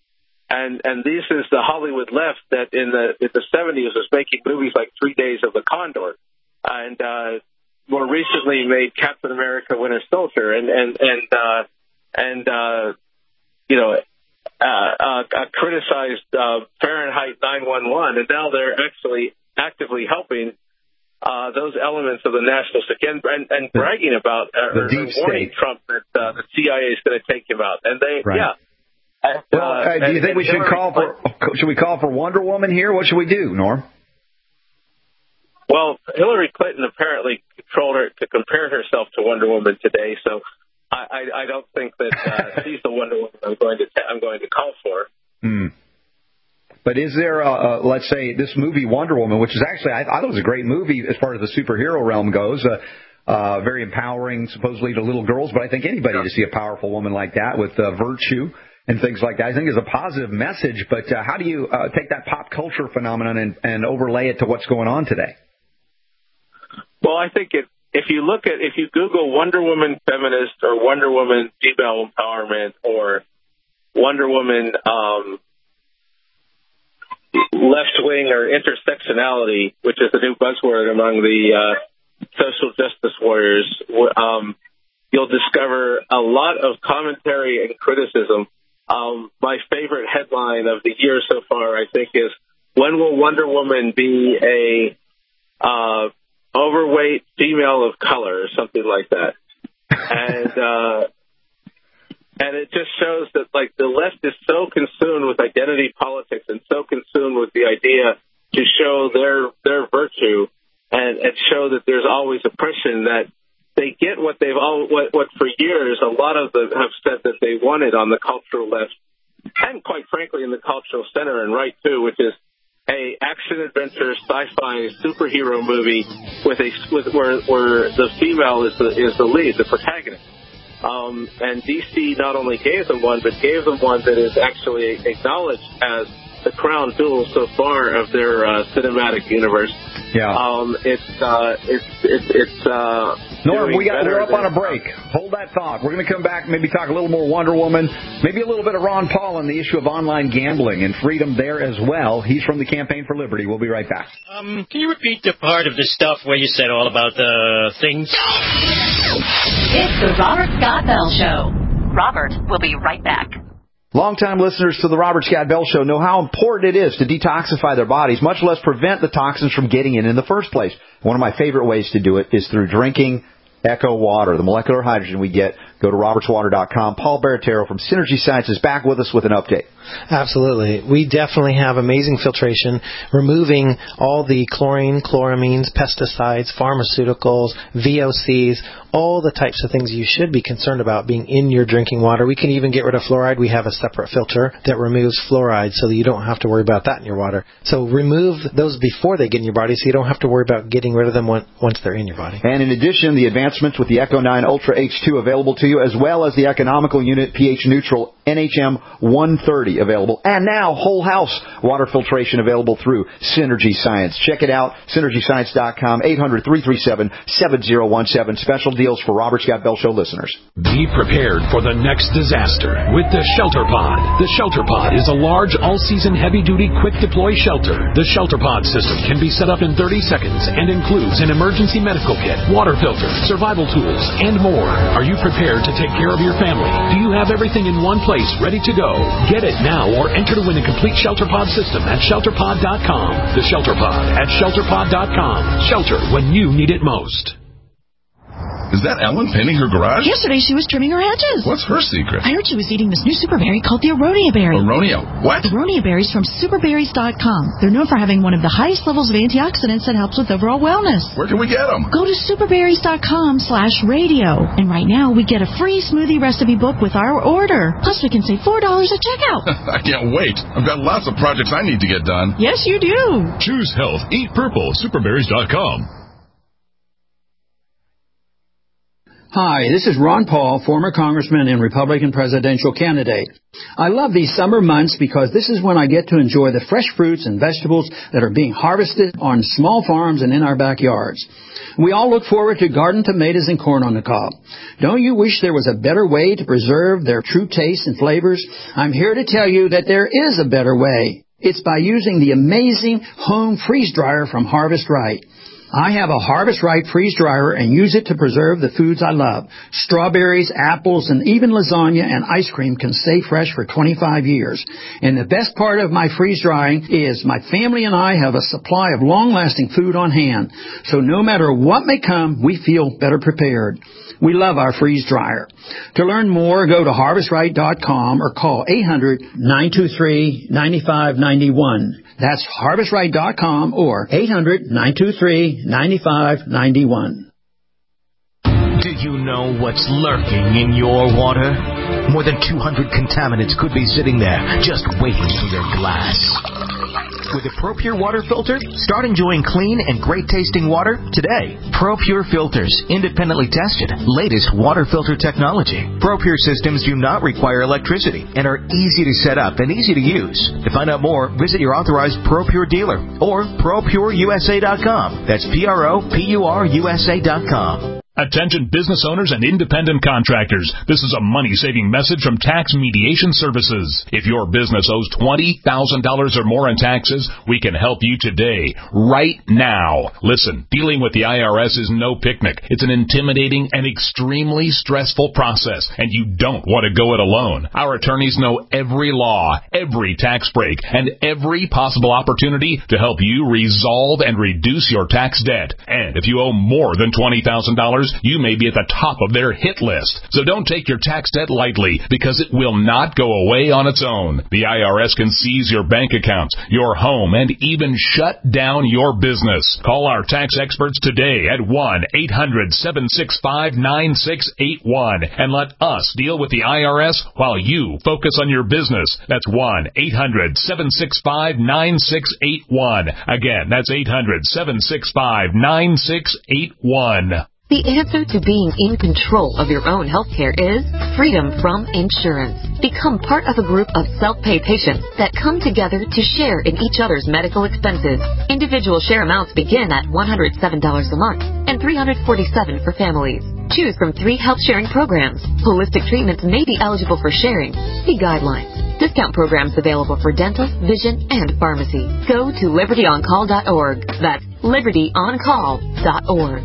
Speaker 4: And and this is the Hollywood left that in the in the seventies was making movies like Three Days of the Condor, and uh, more recently made Captain America: Winter Soldier, and and and uh, and uh, you know uh, uh, uh, criticized uh, Fahrenheit nine one one, and now they're actually actively helping uh, those elements of the national security and, and bragging about uh,
Speaker 9: the
Speaker 4: or,
Speaker 9: deep
Speaker 4: or warning
Speaker 9: state.
Speaker 4: Trump that uh, the C I A is going to take him out, and they
Speaker 9: right.
Speaker 4: yeah. Uh,
Speaker 9: well, uh, do you think we should call for? Should we call for Wonder Woman here? What should we do, Norm?
Speaker 4: Well, Hillary Clinton apparently controlled her to compare herself to Wonder Woman today, so I, I, I don't think that uh, she's the Wonder Woman I'm going to I'm going to call for.
Speaker 9: Hmm. But is there, a, a, let's say, this movie Wonder Woman, which is actually, I, I thought it was a great movie as far as the superhero realm goes, uh, uh, very empowering supposedly to little girls, but I think anybody to see a powerful woman like that with uh, virtue and things like that, I think is a positive message. But uh, how do you uh, take that pop culture phenomenon and, and overlay it to what's going on today?
Speaker 4: Well, I think it, if you look at, if you Google Wonder Woman feminist or Wonder Woman female empowerment or Wonder Woman um, left wing or intersectionality, which is a new buzzword among the uh, social justice warriors, um, you'll discover a lot of commentary and criticism. Um, my favorite headline of the year so far, I think, is when will Wonder Woman be a uh, overweight female of color or something like that? And uh, and it just shows that, like, the left is so consumed with identity politics and so consumed with the idea to show their their virtue and, and show that there's always oppression, that they get what they've all what, what for years a lot of them have said that they wanted on the cultural left, and quite frankly in the cultural center and right too, which is a action adventure sci-fi superhero movie with a with where where the female is the is the lead, the protagonist. Um, and D C not only gave them one, but gave them one that is actually acknowledged as the crown jewel so far of their uh, cinematic universe.
Speaker 9: Yeah.
Speaker 4: Um, it's uh, it's it's it's. Uh,
Speaker 9: Norm, we got we're up on a break. Hold that thought. We're going to come back, maybe talk a little more Wonder Woman, maybe a little bit of Ron Paul on the issue of online gambling and freedom there as well. He's from the Campaign for Liberty. We'll be right back.
Speaker 5: Um, can you repeat the part of the stuff where you said all about the things?
Speaker 2: It's the Robert Scott Bell Show. Robert will be right back.
Speaker 22: Longtime listeners to the Robert Scott Bell Show know how important it is to detoxify their bodies, much less prevent the toxins from getting in in the first place. One of my favorite ways to do it is through drinking Echo Water, the molecular hydrogen we get. Go to roberts water dot com. Paul Baratero from Synergy Science is back with us with an update.
Speaker 12: Absolutely. We definitely have amazing filtration, removing all the chlorine, chloramines, pesticides, pharmaceuticals, V O Cs, all the types of things you should be concerned about being in your drinking water. We can even get rid of fluoride. We have a separate filter that removes fluoride so that you don't have to worry about that in your water. So remove those before they get in your body so you don't have to worry about getting rid of them once they're in your body.
Speaker 22: And in addition, the advancements with the Echo nine Ultra H two available to you, as well as the economical unit pH neutral N H M one thirty available. And now whole house water filtration available through Synergy Science. Check it out, synergy science dot com, eight hundred, three three seven, seven zero one seven. Special deals for Robert Scott Bell Show listeners.
Speaker 14: Be prepared for the next disaster with the Shelter Pod. The Shelter Pod is a large, all-season, heavy-duty, quick-deploy shelter. The Shelter Pod system can be set up in thirty seconds and includes an emergency medical kit, water filter, survival tools, and more. Are you prepared to take care of your family? Do you have everything in one place ready to go? Get it now or enter to win a complete Shelter Pod system at shelter pod dot com. The Shelter Pod at shelter pod dot com. Shelter when you need it most.
Speaker 23: Is that Ellen painting her garage?
Speaker 24: Yesterday she was trimming her hedges.
Speaker 23: What's her secret?
Speaker 24: I heard she was eating this new super berry called the Aronia berry.
Speaker 23: Aronia? What?
Speaker 24: Aronia berries from super berries dot com. They're known for having one of the highest levels of antioxidants that helps with overall wellness.
Speaker 23: Where can we get them?
Speaker 24: Go to super berries dot com slash radio. And right now we get a free smoothie recipe book with our order. Plus we can save four dollars at checkout.
Speaker 23: I can't wait. I've got lots of projects I need to get done.
Speaker 24: Yes, you do.
Speaker 14: Choose health. Eat purple. super berries dot com.
Speaker 25: Hi, this is Ron Paul, former congressman and Republican presidential candidate. I love these summer months because this is when I get to enjoy the fresh fruits and vegetables that are being harvested on small farms and in our backyards. We all look forward to garden tomatoes and corn on the cob. Don't you wish there was a better way to preserve their true taste and flavors? I'm here to tell you that there is a better way. It's by using the amazing home freeze dryer from Harvest Right. I have a Harvest Right freeze dryer and use it to preserve the foods I love. Strawberries, apples, and even lasagna and ice cream can stay fresh for twenty-five years. And the best part of my freeze drying is my family and I have a supply of long-lasting food on hand. So no matter what may come, we feel better prepared. We love our freeze dryer. To learn more, go to harvest right dot com or call eight hundred, nine two three, nine five nine one. That's harvest right dot com or eight hundred, nine two three, nine five nine one.
Speaker 1: Do you know what's lurking in your water? More than two hundred contaminants could be sitting there just waiting for your glass. With a ProPure water filter, start enjoying clean and great-tasting water today. ProPure filters, independently tested, latest water filter technology. ProPure systems do not require electricity and are easy to set up and easy to use. To find out more, visit your authorized ProPure dealer or pro pure u s a dot com. That's P R O P U R U S A dot com.
Speaker 6: Attention business owners and independent contractors. This is a money-saving message from Tax Mediation Services. If your business owes twenty thousand dollars or more in taxes, we can help you today, right now. Listen, dealing with the I R S is no picnic. It's an intimidating and extremely stressful process, and you don't want to go it alone. Our attorneys know every law, every tax break, and every possible opportunity to help you resolve and reduce your tax debt. And if you owe more than twenty thousand dollars, you may be at the top of their hit list. So don't take your tax debt lightly, because it will not go away on its own. The I R S can seize your bank accounts, your home, and even shut down your business. Call our tax experts today at one eight hundred, seven six five, nine six eight one and let us deal with the I R S while you focus on your business. That's one eight hundred, seven six five, nine six eight one. Again, that's eight hundred, seven six five, nine six eight one.
Speaker 7: The answer to being in control of your own healthcare is freedom from insurance. Become part of a group of self-pay patients that come together to share in each other's medical expenses. Individual share amounts begin at one hundred seven dollars a month and three hundred forty-seven dollars for families. Choose from three health sharing programs. Holistic treatments may be eligible for sharing. See guidelines. Discount programs available for dental, vision, and pharmacy. Go to liberty on call dot org. That's liberty on call dot org.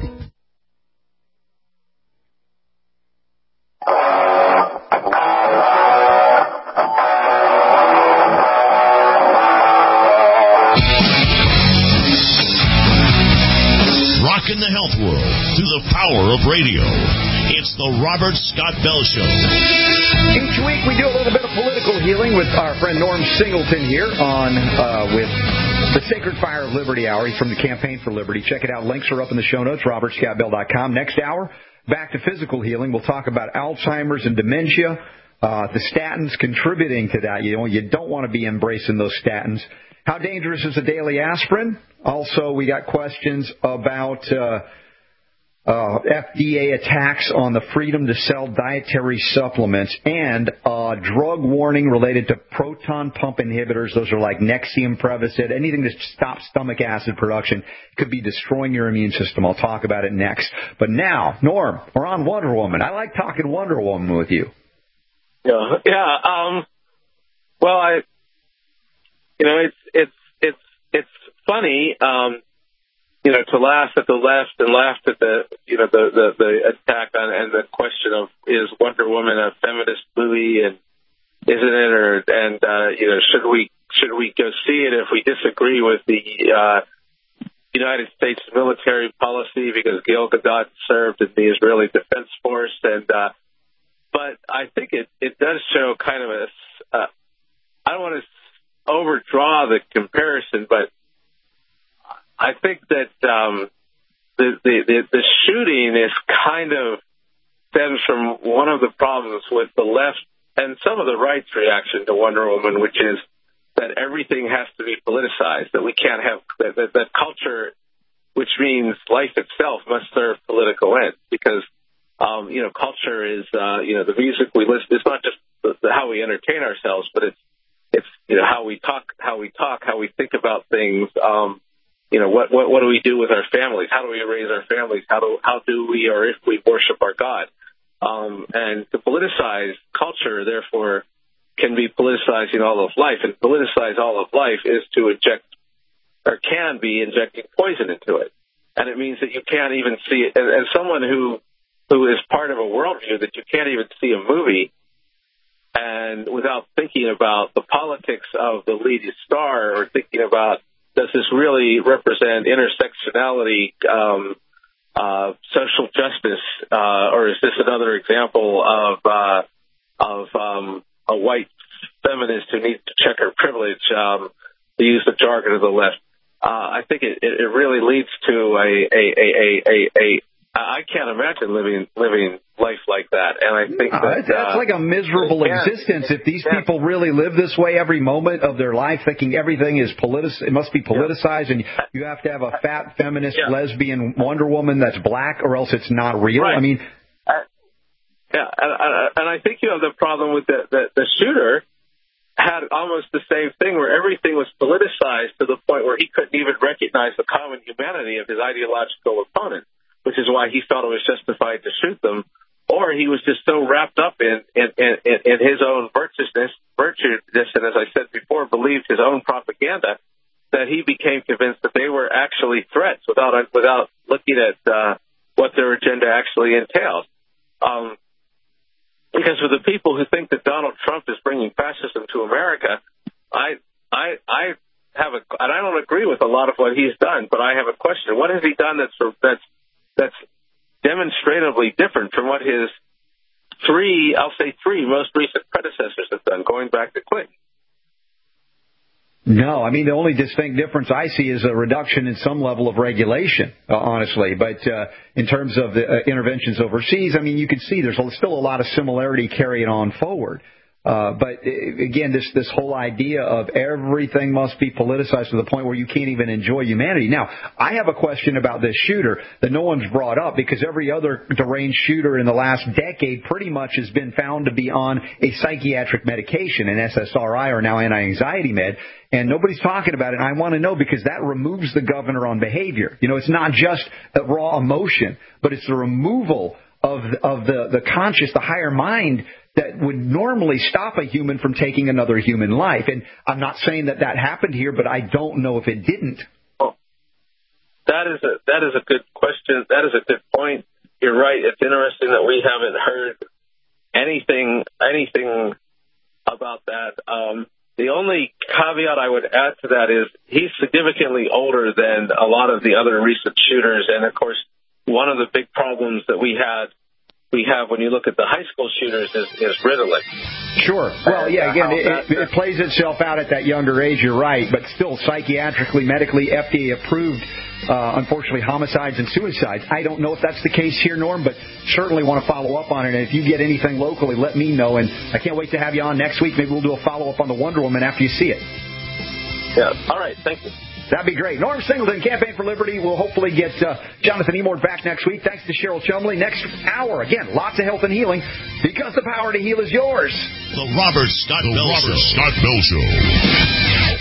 Speaker 3: In the health world through the power of radio. It's the Robert Scott Bell Show.
Speaker 9: Each week we do a little bit of political healing with our friend Norm Singleton here on uh, with the Sacred Fire of Liberty Hour. He's from the Campaign for Liberty. Check it out. Links are up in the show notes, robert scott bell dot com. Next hour, back to physical healing. We'll talk about Alzheimer's and dementia, uh, the statins contributing to that. You know, you don't want to be embracing those statins. How dangerous is a daily aspirin? Also, we got questions about uh, uh, F D A attacks on the freedom to sell dietary supplements and uh, drug warning related to proton pump inhibitors. Those are like Nexium, Prevacid, anything that stops stomach acid production could be destroying your immune system. I'll talk about it next. But now, Norm, we're on Wonder Woman. I like talking Wonder Woman with you.
Speaker 4: Yeah, yeah. Um, well, I, you know, it's it's it's it's funny. Um, You know, to laugh at the left and laugh at the, you know, the, the, the attack on and the question of is Wonder Woman a feminist movie and isn't it, or and uh, you know, should we should we go see it if we disagree with the uh, United States military policy because Gal Gadot served in the Israeli Defense Force, and uh, but I think it it does show kind of a uh, I don't want to overdraw the comparison, but I think that um, the, the, the, the shooting is kind of stems from one of the problems with the left and some of the right's reaction to Wonder Woman, which is that everything has to be politicized, that we can't have, that, that, that culture, which means life itself, must serve political ends because, um, you know, culture is, uh, you know, the music we listen, it's not just the, the, how we entertain ourselves, but it's, it's, you know, how we talk, how we talk, how we think about things, um, You know, what, what what do we do with our families? How do we raise our families? How do how do we, or if we worship our God? Um, and to politicize culture, therefore, can be politicizing all of life. And politicize all of life is to inject, or can be injecting poison into it. And it means that you can't even see it. And, and someone who who is part of a worldview that you can't even see a movie, and without thinking about the politics of the lead star or thinking about, does this really represent intersectionality um, uh, social justice, uh, or is this another example of uh, of um, a white feminist who needs to check her privilege, um, to use the jargon of the left? Uh, I think it, it really leads to a a, a, a, a, a I can't imagine living living life like that, and I think
Speaker 9: no,
Speaker 4: that
Speaker 9: that's
Speaker 4: uh,
Speaker 9: like a miserable
Speaker 4: yeah,
Speaker 9: existence. If these
Speaker 4: yeah.
Speaker 9: people really live this way every moment of their life, thinking everything is politic, it must be politicized, yeah. and you have to have a fat feminist
Speaker 4: yeah.
Speaker 9: lesbian Wonder Woman that's black, or else it's not real.
Speaker 4: Right.
Speaker 9: I mean,
Speaker 4: uh, yeah, and, and I think you have the problem with the the, the shooter. Had almost the same thing where everything was politicized to the point where he couldn't even recognize the common humanity of his ideological opponent, which is why he felt it was justified to shoot them. Or he was just so wrapped up in, in, in, in his own virtuousness, virtuousness, and as I said before, believed his own propaganda, that he became convinced that they were actually threats without without looking at uh, what their agenda actually entails. Um, Because for the people who think that Donald Trump is bringing fascism to America, I, I, I have a, and I don't agree with a lot of what he's done, but I have a question: what has he done that's that's that's demonstratively different from what his three, I'll say three most recent predecessors have done, going back to Clinton?
Speaker 9: No, I mean, the only distinct difference I see is a reduction in some level of regulation, uh, honestly. But uh, in terms of the uh, interventions overseas, I mean, you can see there's still a lot of similarity carrying on forward. Uh, but again, this this whole idea of everything must be politicized to the point where you can't even enjoy humanity. Now, I have a question about this shooter that no one's brought up, because every other deranged shooter in the last decade pretty much has been found to be on a psychiatric medication, an S S R I or now anti-anxiety med, and nobody's talking about it. And I want to know, because that removes the governor on behavior. You know, it's not just a raw emotion, but it's the removal of of the, the conscious, the higher mind that would normally stop a human from taking another human life. And I'm not saying that that happened here, but I don't know if it didn't.
Speaker 4: Well, that is a that is a good question. That is a good point. You're right. It's interesting that we haven't heard anything anything about that. Um, the only caveat I would add to that is he's significantly older than a lot of the other recent shooters, and of course, one of the big problems that we had. We have when you look at the high school shooters is, is Ritalin.
Speaker 9: Sure. Well, yeah, again, it, it, it plays itself out at that younger age, you're right, but still psychiatrically, medically, F D A approved, uh, unfortunately, homicides and suicides. I don't know if that's the case here, Norm, but certainly want to follow up on it. And if you get anything locally, let me know. And I can't wait to have you on next week. Maybe we'll do a follow-up on the Wonder Woman after you see it.
Speaker 4: Yeah. All right. Thank you.
Speaker 9: That'd be great. Norm Singleton, Campaign for Liberty. We'll hopefully get uh, Jonathan Emord back next week. Thanks to Cheryl Chumley. Next hour, again, lots of health and healing, because the power to heal is yours.
Speaker 3: The Robert Scott the Bell Robert Show. Scott Bell Show.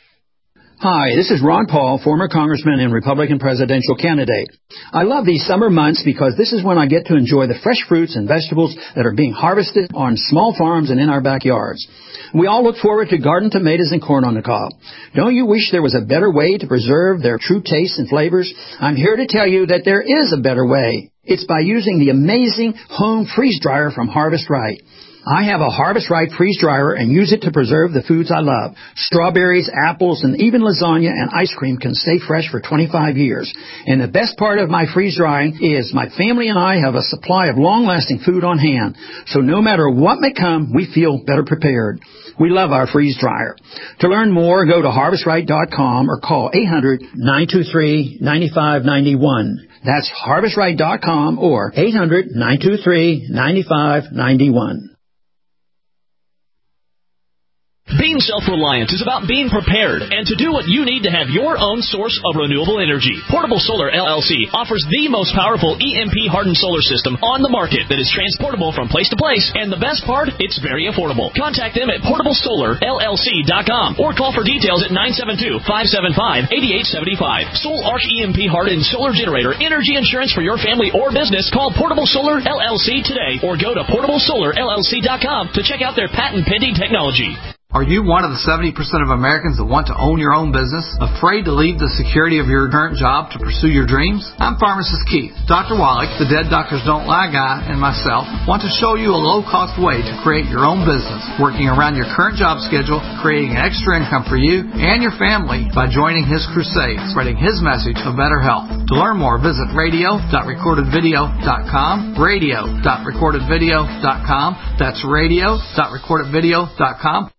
Speaker 25: Hi, this is Ron Paul, former congressman and Republican presidential candidate. I love these summer months because this is when I get to enjoy the fresh fruits and vegetables that are being harvested on small farms and in our backyards. We all look forward to garden tomatoes and corn on the cob. Don't you wish there was a better way to preserve their true tastes and flavors? I'm here to tell you that there is a better way. It's by using the amazing home freeze dryer from Harvest Right. I have a Harvest Right freeze dryer and use it to preserve the foods I love. Strawberries, apples, and even lasagna and ice cream can stay fresh for twenty-five years. And the best part of my freeze drying is my family and I have a supply of long-lasting food on hand. So no matter what may come, we feel better prepared. We love our freeze dryer. To learn more, go to harvest right dot com or call eight hundred, nine two three, nine five nine one. That's harvest right dot com or eight hundred, nine two three, nine five nine one.
Speaker 8: Being self-reliant is about being prepared and to do what you need to have your own source of renewable energy. Portable Solar L L C offers the most powerful E M P-hardened solar system on the market that is transportable from place to place, and the best part, it's very affordable. Contact them at portable solar L L C dot com or call for details at nine seven two, five seven five, eight eight seven five. Soul Arch E M P-hardened solar generator energy insurance for your family or business. Call Portable Solar L L C today or go to portable solar L L C dot com to check out their patent-pending technology.
Speaker 10: Are you one of the seventy percent of Americans that want to own your own business, afraid to leave the security of your current job to pursue your dreams? I'm Pharmacist Keith. Doctor Wallach, the Dead Doctors Don't Lie guy, and myself want to show you a low-cost way to create your own business, working around your current job schedule, creating an extra income for you and your family by joining his crusade, spreading his message of better health. To learn more, visit radio dot recorded video dot com, radio dot recorded video dot com. That's radio dot recorded video dot com.